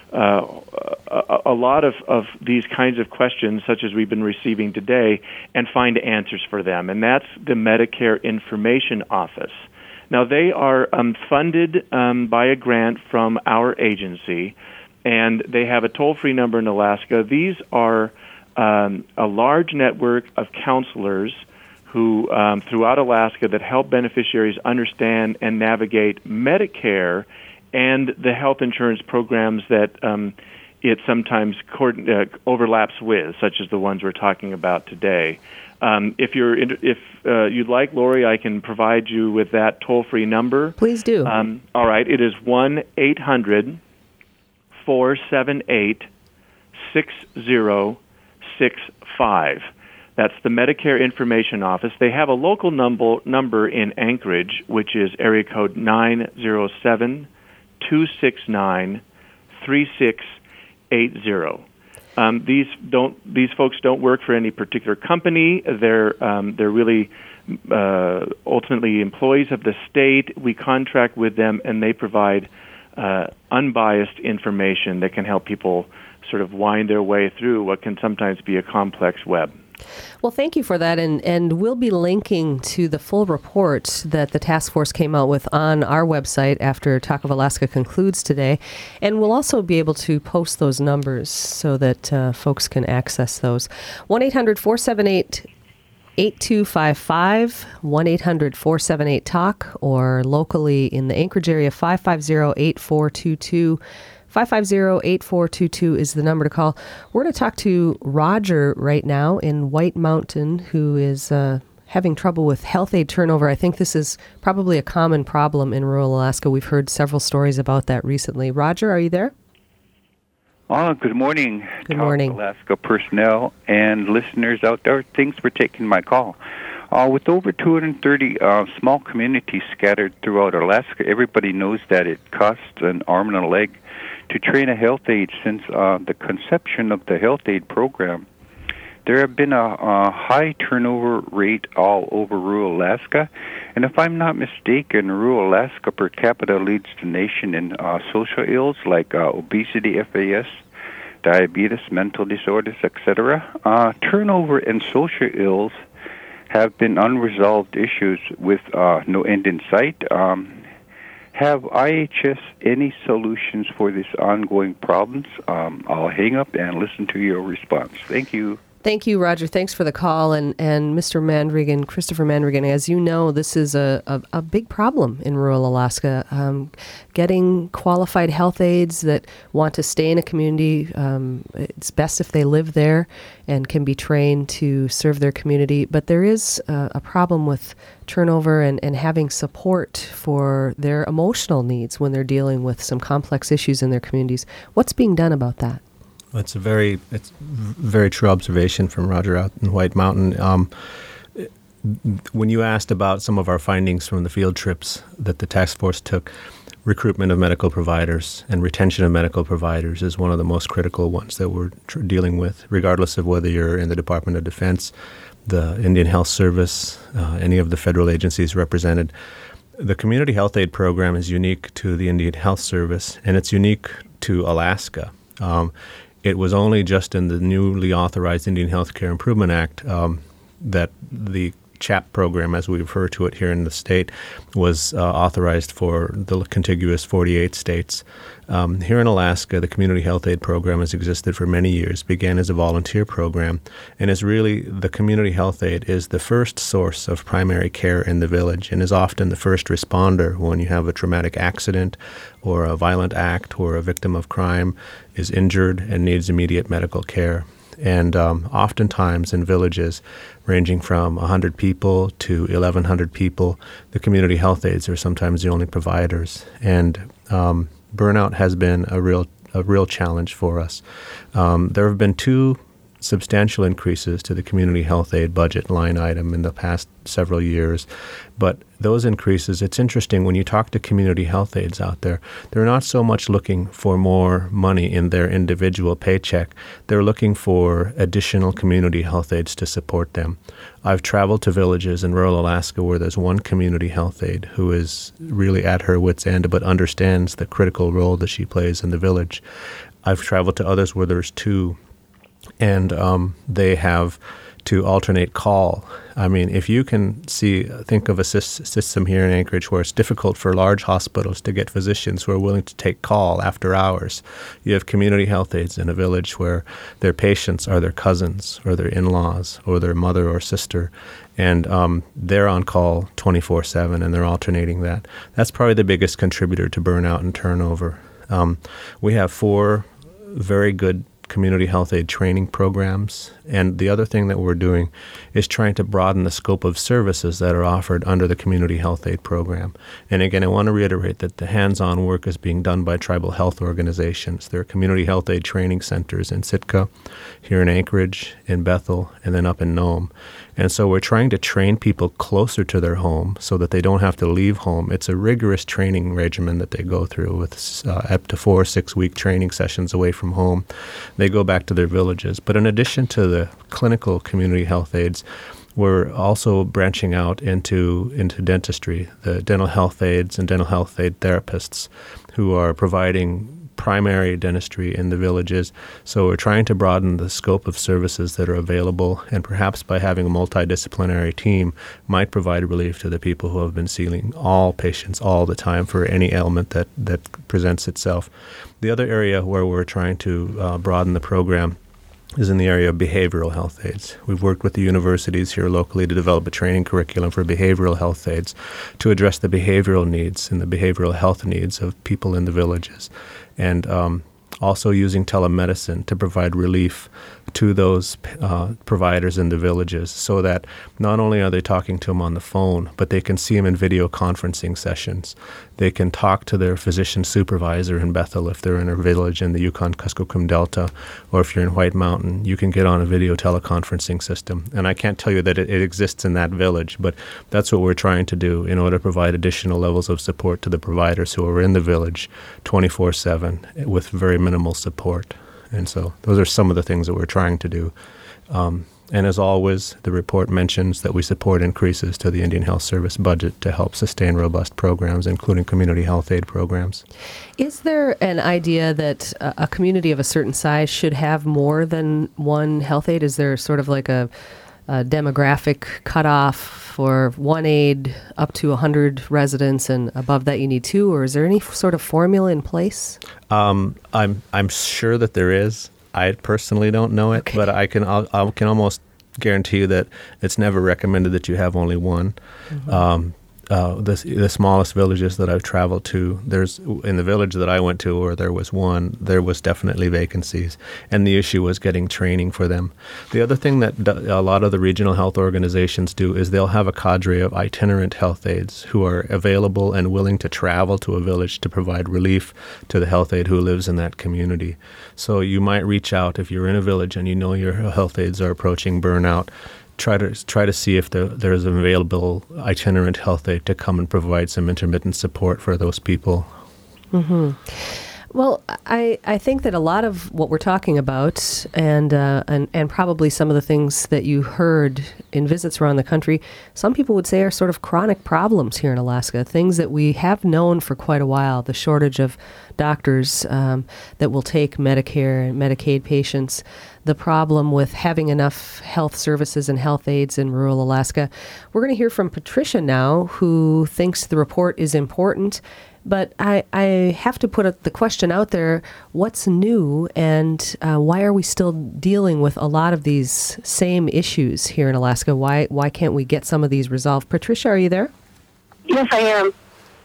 lot of these kinds of questions, such as we've been receiving today, and find answers for them, and that's the Medicare Information Office. Now, they are funded by a grant from our agency, and they have a toll-free number in Alaska. These are a large network of counselors who throughout Alaska that help beneficiaries understand and navigate Medicare and the health insurance programs that it sometimes overlaps with, such as the ones we're talking about today. If you'd like, Lori, I can provide you with that toll-free number. Please do. All right, it is 1-800-478-6065. That's the Medicare Information Office. They have a local number in Anchorage, which is area code 907-269-3680. These folks don't work for any particular company. They're really ultimately employees of the state. We contract with them, and they provide unbiased information that can help people sort of wind their way through what can sometimes be a complex web. Well, thank you for that, and we'll be linking to the full report that the task force came out with on our website after Talk of Alaska concludes today, and we'll also be able to post those numbers so that folks can access those. 1-800-478-8255, 1-800-478-TALK, or locally in the Anchorage area, 550-8422. 550-8422 is the number to call. We're going to talk to Roger right now in White Mountain, who is having trouble with health aid turnover. I think this is probably a common problem in rural Alaska. We've heard several stories about that recently. Roger, are you there? Good morning. Good morning. Alaska personnel and listeners out there. Thanks for taking my call. With over 230 small communities scattered throughout Alaska, everybody knows that it costs an arm and a leg to train a health aide. Since the conception of the health aide program, there have been a high turnover rate all over rural Alaska. And if I'm not mistaken, rural Alaska per capita leads the nation in social ills like obesity, FAS, diabetes, mental disorders, etc. Turnover and social ills have been unresolved issues with no end in sight. Have IHS any solutions for these ongoing problems? I'll hang up and listen to your response. Thank you. Thank you, Roger. Thanks for the call. And Mr. Mandrigan, Christopher Mandrigan, as you know, this is a big problem in rural Alaska. Getting qualified health aides that want to stay in a community, it's best if they live there and can be trained to serve their community. But there is a problem with turnover and having support for their emotional needs when they're dealing with some complex issues in their communities. What's being done about that? It's very true observation from Roger out in White Mountain. When you asked about some of our findings from the field trips that the task force took, recruitment of medical providers and retention of medical providers is one of the most critical ones that we're dealing with, regardless of whether you're in the Department of Defense, the Indian Health Service, any of the federal agencies represented. The Community Health Aid Program is unique to the Indian Health Service, and it's unique to Alaska. It was only just in the newly authorized Indian Healthcare Improvement Act that the CHAP program, as we refer to it here in the state, was authorized for the contiguous 48 states. Here in Alaska, the Community Health Aid Program has existed for many years, began as a volunteer program, and is really, the community health aid is the first source of primary care in the village and is often the first responder when you have a traumatic accident or a violent act or a victim of crime is injured and needs immediate medical care. And oftentimes in villages ranging from 100 people to 1,100 people, the community health aides are sometimes the only providers. And burnout has been a real challenge for us. There have been two substantial increases to the community health aid budget line item in the past several years. But those increases, it's interesting when you talk to community health aides out there, they're not so much looking for more money in their individual paycheck. They're looking for additional community health aides to support them. I've traveled to villages in rural Alaska where there's one community health aide who is really at her wit's end but understands the critical role that she plays in the village. I've traveled to others where there's two, and they have to alternate call. I mean, if you can think of a system here in Anchorage where it's difficult for large hospitals to get physicians who are willing to take call after hours. You have community health aides in a village where their patients are their cousins or their in-laws or their mother or sister, and they're on call 24/7 and they're alternating that. That's probably the biggest contributor to burnout and turnover. We have 4 very good community health aid training programs. And the other thing that we're doing is trying to broaden the scope of services that are offered under the community health aid program. And again, I want to reiterate that the hands-on work is being done by tribal health organizations. There are community health aid training centers in Sitka, here in Anchorage, in Bethel, and then up in Nome. And so we're trying to train people closer to their home so that they don't have to leave home. It's a rigorous training regimen that they go through with up to 4 6-week training sessions away from home. They go back to their villages. But in addition to the clinical community health aides, we're also branching out into dentistry, the dental health aides and dental health aid therapists who are providing primary dentistry in the villages. So we're trying to broaden the scope of services that are available, and perhaps by having a multidisciplinary team might provide relief to the people who have been seeing all patients all the time for any ailment that presents itself. The other area where we're trying to broaden the program is in the area of behavioral health aides. We've worked with the universities here locally to develop a training curriculum for behavioral health aides to address the behavioral needs and the behavioral health needs of people in the villages. And also using telemedicine to provide relief to those providers in the villages so that not only are they talking to them on the phone, but they can see them in video conferencing sessions. They can talk to their physician supervisor in Bethel if they're in a village in the Yukon-Kuskokwim Delta, or if you're in White Mountain, you can get on a video teleconferencing system. And I can't tell you that it exists in that village, but that's what we're trying to do in order to provide additional levels of support to the providers who are in the village 24/7 with very minimal support. And so those are some of the things that we're trying to do. And as always, the report mentions that we support increases to the Indian Health Service budget to help sustain robust programs, including community health aid programs. Is there an idea that a community of a certain size should have more than one health aid? Is there sort of like a demographic cutoff for one aid up to 100 residents, and above that you need 2, or is there any sort of formula in place? I'm sure that there is. I personally don't know it, okay, but I can almost guarantee you that it's never recommended that you have only one. Mm-hmm. The smallest villages that I've traveled to, in the village that I went to where there was one, there was definitely vacancies, and the issue was getting training for them. The other thing that a lot of the regional health organizations do is they'll have a cadre of itinerant health aides who are available and willing to travel to a village to provide relief to the health aide who lives in that community. So you might reach out if you're in a village and you know your health aides are approaching burnout. Try to see if there's an available itinerant health aide to come and provide some intermittent support for those people. Mm-hmm. Well, I think that a lot of what we're talking about, and probably some of the things that you heard in visits around the country, some people would say are sort of chronic problems here in Alaska, things that we have known for quite a while, the shortage of doctors that will take Medicare and Medicaid patients, the problem with having enough health services and health aides in rural Alaska. We're going to hear from Patricia now, who thinks the report is important. But I have to put the question out there, what's new, and why are we still dealing with a lot of these same issues here in Alaska? Why can't we get some of these resolved? Patricia, are you there? Yes, I am.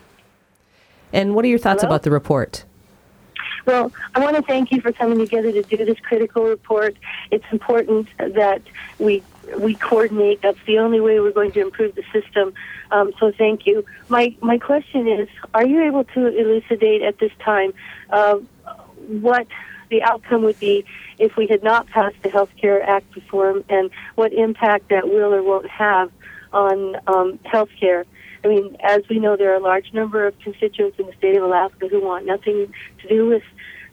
And what are your thoughts about the report? Well, I want to thank you for coming together to do this critical report. It's important that we coordinate. That's the only way we're going to improve the system. So thank you. My question is, are you able to elucidate at this time what the outcome would be if we had not passed the Health Care Act reform, and what impact that will or won't have on health care. I mean, as we know, there are a large number of constituents in the state of Alaska who want nothing to do with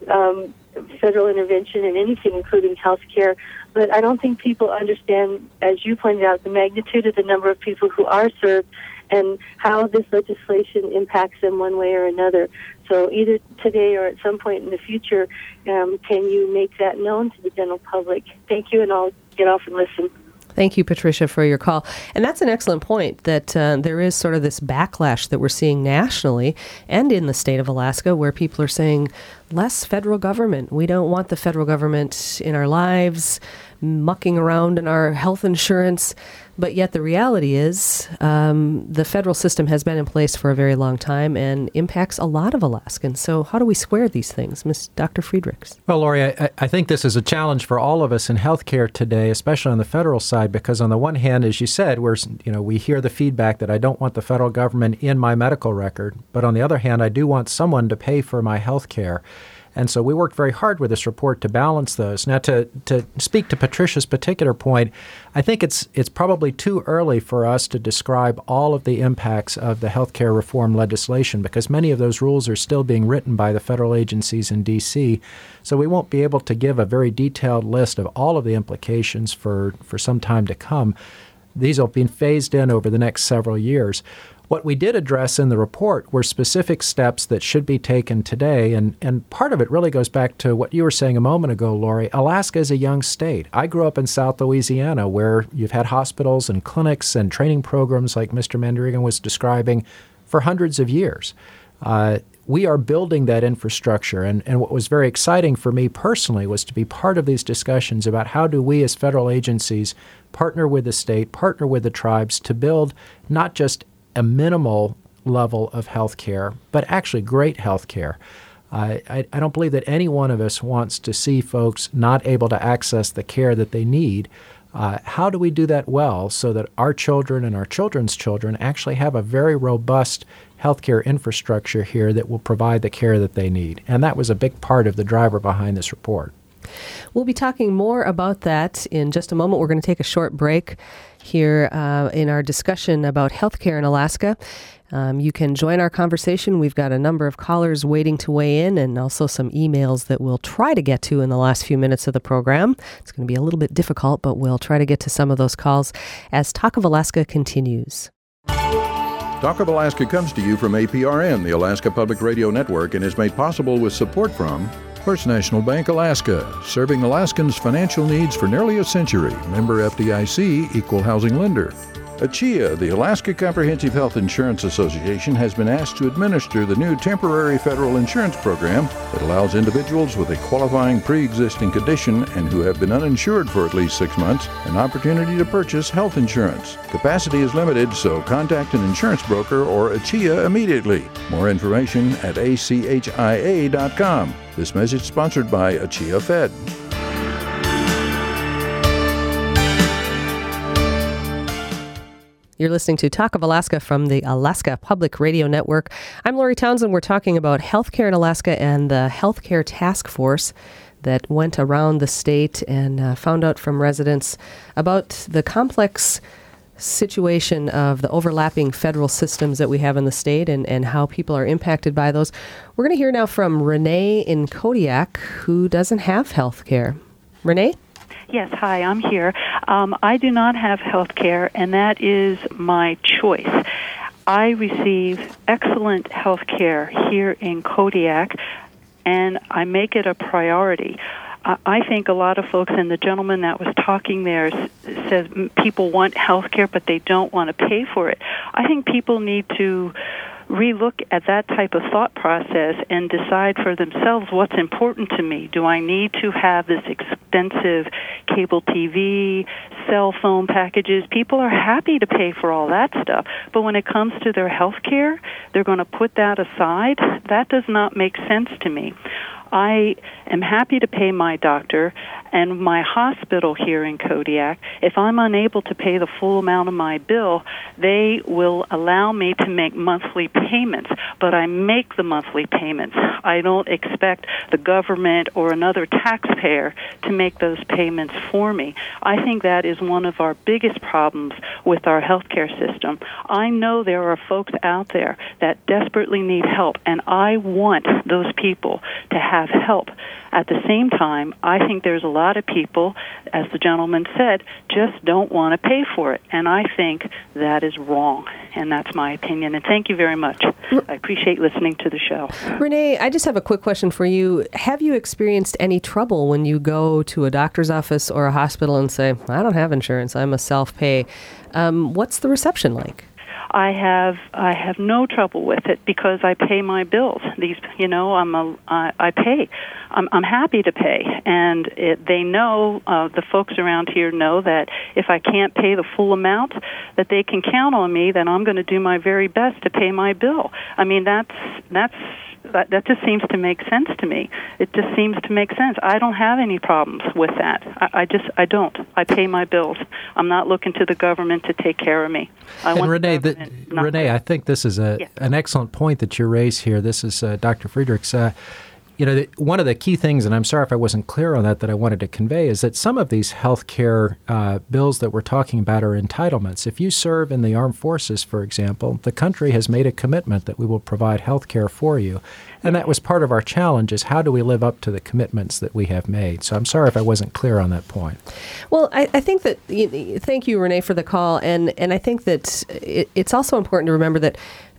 federal intervention in anything, including health care. But I don't think people understand, as you pointed out, the magnitude of the number of people who are served and how this legislation impacts them one way or another. So either today or at some point in the future, can you make that known to the general public? Thank you, and I'll get off and listen. Thank you, Patricia, for your call. And that's an excellent point, that there is sort of this backlash that we're seeing nationally and in the state of Alaska, where people are saying, less federal government. We don't want the federal government in our lives, mucking around in our health insurance. But yet the reality is the federal system has been in place for a very long time and impacts a lot of Alaskans. So how do we square these things, Dr. Friedrichs? Well, Lori, I think this is a challenge for all of us in healthcare today, especially on the federal side, because on the one hand, as you said, we hear the feedback that I don't want the federal government in my medical record. But on the other hand, I do want someone to pay for my health care. And so we worked very hard with this report to balance those. Now, to speak to Patricia's particular point, I think it's probably too early for us to describe all of the impacts of the healthcare reform legislation, because many of those rules are still being written by the federal agencies in D.C. So we won't be able to give a very detailed list of all of the implications for some time to come. These will be phased in over the next several years. What we did address in the report were specific steps that should be taken today, and part of it really goes back to what you were saying a moment ago, Lori. Alaska is a young state. I grew up in South Louisiana, where you've had hospitals and clinics and training programs like Mr. Mandrigan was describing for hundreds of years. We are building that infrastructure, and what was very exciting for me personally was to be part of these discussions about how do we as federal agencies partner with the state, partner with the tribes to build not just a minimal level of health care, but actually great health care. I don't believe that any one of us wants to see folks not able to access the care that they need. How do we do that well so that our children and our children's children actually have a very robust healthcare infrastructure here that will provide the care that they need? And that was a big part of the driver behind this report. We'll be talking more about that in just a moment. We're going to take a short break here in our discussion about healthcare in Alaska. You can join our conversation. We've got a number of callers waiting to weigh in, and also some emails that we'll try to get to in the last few minutes of the program. It's going to be a little bit difficult, but we'll try to get to some of those calls as Talk of Alaska continues. Talk of Alaska comes to you from APRN, the Alaska Public Radio Network, and is made possible with support from First National Bank Alaska, serving Alaskans' financial needs for nearly a century. Member FDIC, Equal Housing Lender. ACHIA, the Alaska Comprehensive Health Insurance Association, has been asked to administer the new temporary federal insurance program that allows individuals with a qualifying pre-existing condition and who have been uninsured for at least 6 months an opportunity to purchase health insurance. Capacity is limited, so contact an insurance broker or ACHIA immediately. More information at achia.com. This message sponsored by ACHIA Fed. You're listening to Talk of Alaska from the Alaska Public Radio Network. I'm Lori Townsend. We're talking about healthcare in Alaska and the healthcare task force that went around the state and found out from residents about the complex situation of the overlapping federal systems that we have in the state and how people are impacted by those. We're going to hear now from Renee in Kodiak, who doesn't have health care. Renee? Yes, hi, I'm here. I do not have health care, and that is my choice. I receive excellent health care here in Kodiak, and I make it a priority. I think a lot of folks, and the gentleman that was talking there says people want health care, but they don't want to pay for it. I think people need to relook at that type of thought process and decide for themselves what's important to me. Do I need to have this expensive cable TV, cell phone packages? People are happy to pay for all that stuff, but when it comes to their health care, they're going to put that aside. That does not make sense to me. I am happy to pay my doctor and my hospital here in Kodiak. If I'm unable to pay the full amount of my bill, they will allow me to make monthly payments, but I make the monthly payments. I don't expect the government or another taxpayer to make those payments for me. I think that is one of our biggest problems with our healthcare system. I know there are folks out there that desperately need help, and I want those people to have help. At the same time, I think there's a lot of people, as the gentleman said, just don't want to pay for it. And I think that is wrong. And that's my opinion. And thank you very much. I appreciate listening to the show. Renee, I just have a quick question for you. Have you experienced any trouble when you go to a doctor's office or a hospital and say, I don't have insurance, I'm a self-pay? What's the reception like? I have no trouble with it because I pay my bills. I pay. I'm happy to pay, and they know, the folks around here know that if I can't pay the full amount, that they can count on me. That I'm going to do my very best to pay my bill. I mean, that just seems to make sense to me. It just seems to make sense. I don't have any problems with that. I don't. I pay my bills. I'm not looking to the government to take care of me. Renee, I think this is an excellent point that you raise here. This is Dr. Friedrichs. One of the key things, and I'm sorry if I wasn't clear on that I wanted to convey, is that some of these health care bills that we're talking about are entitlements. If you serve in the armed forces, for example, the country has made a commitment that we will provide health care for you. And that was part of our challenge, is how do we live up to the commitments that we have made? So I'm sorry if I wasn't clear on that point. Well, I think that, thank you, Renee, for the call. And I think that it's also important to remember that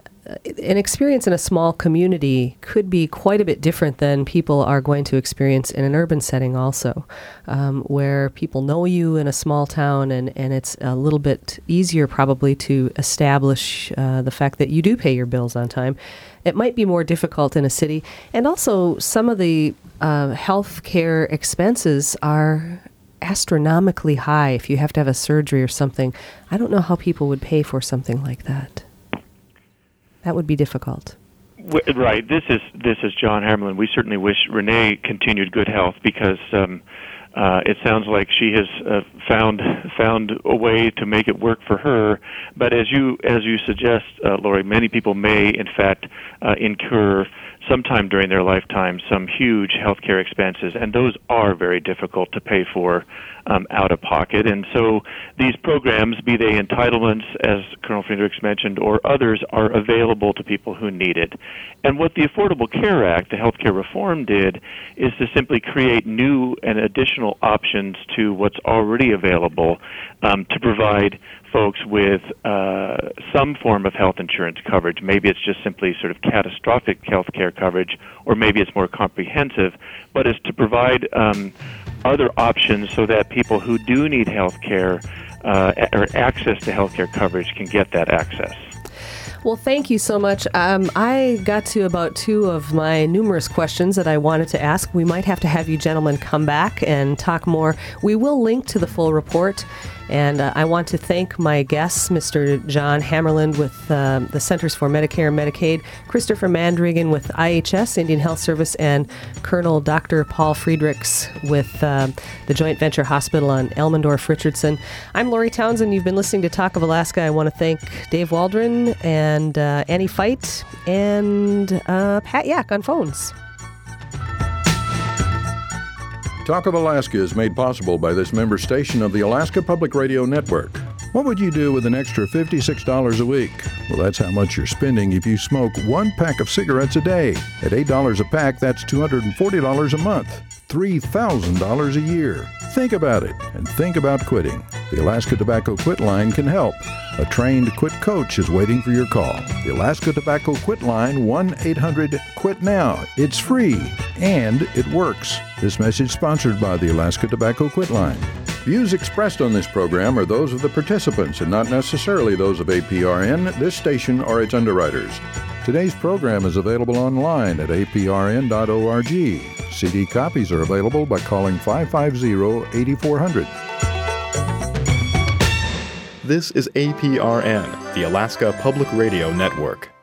an experience in a small community could be quite a bit different than people are going to experience in an urban setting also, where people know you in a small town, and it's a little bit easier probably to establish the fact that you do pay your bills on time. It might be more difficult in a city. And also some of the health care expenses are astronomically high. If you have to have a surgery or something, I don't know how people would pay for something like that. That would be difficult. Right. This is John Hammerlin. We certainly wish Renee continued good health, because it sounds like she has found a way to make it work for her. But as you suggest, Lori, many people may in fact incur sometime during their lifetime some huge healthcare expenses, and those are very difficult to pay for out of pocket. And so these programs, be they entitlements, as Colonel Friedrichs mentioned, or others, are available to people who need it. And what the Affordable Care Act, the healthcare reform, did is to simply create new and additional options to what's already available to provide folks with some form of health insurance coverage. Maybe it's just simply sort of catastrophic health care coverage, or maybe it's more comprehensive, but it's to provide other options so that people who do need health care or access to health care coverage can get that access. Well, thank you so much. I got to about 2 of my numerous questions that I wanted to ask. We might have to have you gentlemen come back and talk more. We will link to the full report. And I want to thank my guests, Mr. John Hammerland with the Centers for Medicare and Medicaid, Christopher Mandrigan with IHS, Indian Health Service, and Colonel Dr. Paul Friedrichs with the Joint Venture Hospital on Elmendorf-Richardson. I'm Lori Townsend. You've been listening to Talk of Alaska. I want to thank Dave Waldron and Annie Feit and Pat Yak on phones. Talk of Alaska is made possible by this member station of the Alaska Public Radio Network. What would you do with an extra $56 a week? Well, that's how much you're spending if you smoke 1 pack of cigarettes a day. At $8 a pack, that's $240 a month, $3,000 a year. Think about it, and think about quitting. The Alaska Tobacco Quit Line can help. A trained quit coach is waiting for your call. The Alaska Tobacco Quit Line, 1-800-QUIT-NOW. It's free, and it works. This message sponsored by the Alaska Tobacco Quit Line. Views expressed on this program are those of the participants and not necessarily those of APRN, this station, or its underwriters. Today's program is available online at aprn.org. CD copies are available by calling 550-8400. This is APRN, the Alaska Public Radio Network.